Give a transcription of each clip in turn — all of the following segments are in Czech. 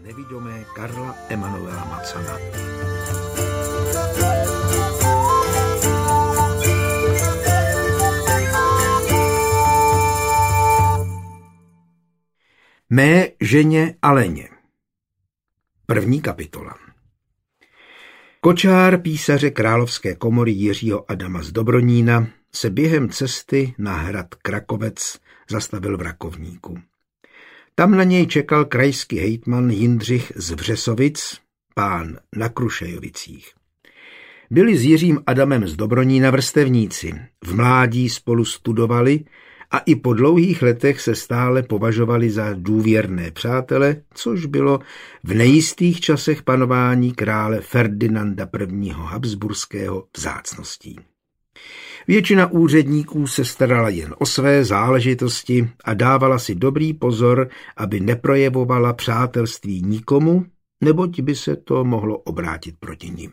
Nevidomé Karla Emanuela Macana. Mé ženě Aleně. První kapitola. Kočár písaře Královské komory Jiřího Adama z Dobronína se během cesty na hrad Krakovec zastavil v Rakovníku. Tam na něj čekal krajský hejtman Jindřich z Vřesovic, pán na Krušejovicích. Byli s Jiřím Adamem z Dobronína vrstevníci, v mládí spolu studovali a i po dlouhých letech se stále považovali za důvěrné přátele, což bylo v nejistých časech panování krále Ferdinanda I. Habsburského vzácností. Většina úředníků se starala jen o své záležitosti a dávala si dobrý pozor, aby neprojevovala přátelství nikomu, neboť by se to mohlo obrátit proti nim.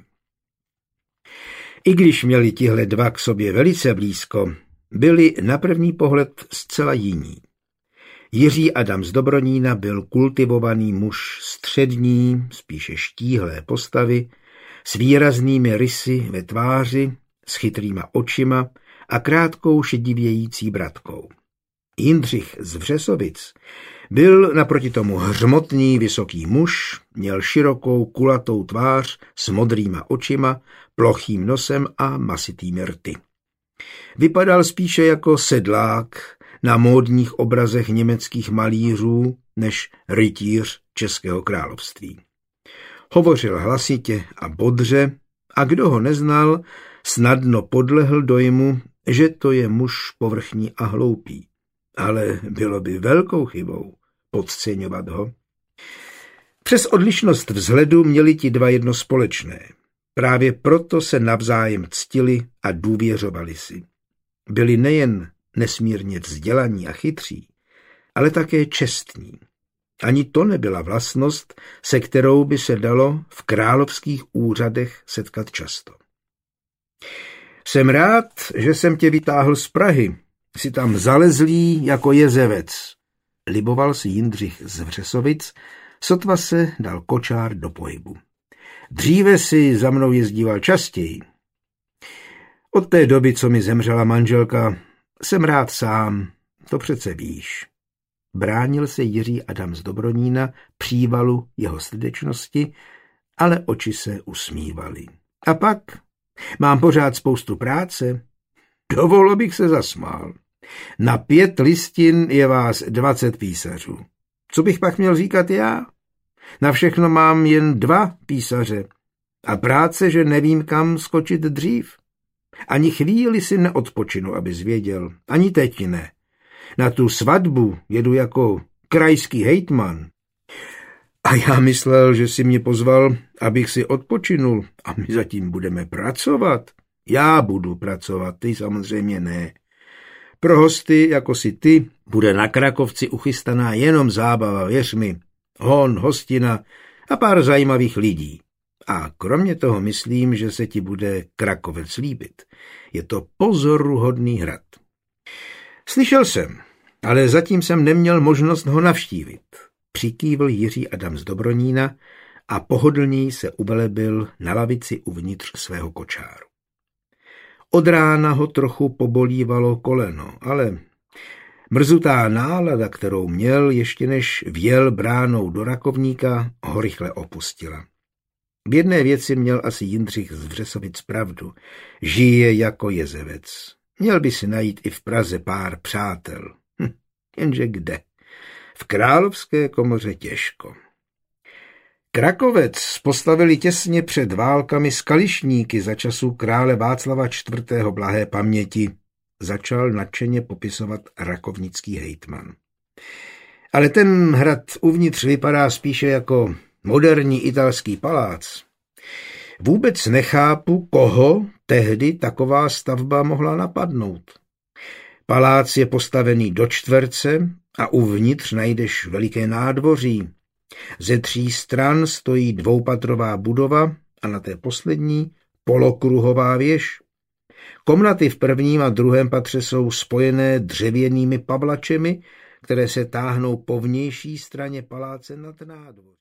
I když měli tihle dva k sobě velice blízko, byli na první pohled zcela jiní. Jiří Adam z Dobronína byl kultivovaný muž střední, spíše štíhlé postavy, s výraznými rysy ve tváři, s chytrýma očima a krátkou šedivějící bradkou. Jindřich z Vřesovic byl naproti tomu hřmotný vysoký muž, měl širokou kulatou tvář s modrýma očima, plochým nosem a masitými rty. Vypadal spíše jako sedlák na módních obrazech německých malířů než rytíř Českého království. Hovořil hlasitě a bodře a kdo ho neznal, snadno podlehl dojmu, že to je muž povrchní a hloupý. Ale bylo by velkou chybou podceňovat ho. Přes odlišnost vzhledu měli ti dva jedno společné. Právě proto se navzájem ctili a důvěřovali si. Byli nejen nesmírně vzdělaní a chytří, ale také čestní. Ani to nebyla vlastnost, se kterou by se dalo v královských úřadech setkat často. Jsem rád, že jsem tě vytáhl z Prahy. Jsi tam zalezlý jako jezevec, liboval si Jindřich z Vřesovic, sotva se dal kočár do pohybu. Dříve si za mnou jezdíval častěji. Od té doby, co mi zemřela manželka, jsem rád sám, to přece víš. Bránil se Jiří Adam z Dobronína přívalu jeho srdečnosti, ale oči se usmívaly. A pak mám pořád spoustu práce. Dovolil bych se zasmál. Na 5 listin je vás 20 písařů. Co bych pak měl říkat já? Na všechno mám jen 2 písaře. A práce, že nevím, kam skočit dřív. Ani chvíli si neodpočinu, abys věděl. Ani teď ne. Na tu svatbu jedu jako krajský hejtman. A já myslel, že si mě pozval, abych si odpočinul. A my zatím budeme pracovat. Já budu pracovat, ty samozřejmě ne. Pro hosty, jako si ty, bude na Krakovci uchystaná jenom zábava, věř mi. Hon, hostina a pár zajímavých lidí. A kromě toho myslím, že se ti bude Krakovec líbit. Je to pozoruhodný hrad. Slyšel jsem, ale zatím jsem neměl možnost ho navštívit. Přikývl Jiří Adam z Dobronína a pohodlněji se uvelebil na lavici uvnitř svého kočáru. Od rána ho trochu pobolívalo koleno, ale mrzutá nálada, kterou měl, ještě než vjel bránou do Rakovníka, ho rychle opustila. V jedné věci měl asi Jindřich z Vřesovic pravdu. Žije jako jezevec. Měl by si najít i v Praze pár přátel. Jenže kde? V Královské komoře těžko. Krakovec postavili těsně před válkami s Kališníky za časů krále Václava IV. Blahé paměti, začal nadšeně popisovat rakovnický hejtman. Ale ten hrad uvnitř vypadá spíše jako moderní italský palác. Vůbec nechápu, koho tehdy taková stavba mohla napadnout. Palác je postavený do čtverce a uvnitř najdeš veliké nádvoří. Ze 3 stran stojí 2patrová budova a na té poslední polokruhová věž. Komnaty v 1. a 2. patře jsou spojené dřevěnými pavlačemi, které se táhnou po vnější straně paláce nad nádvoří.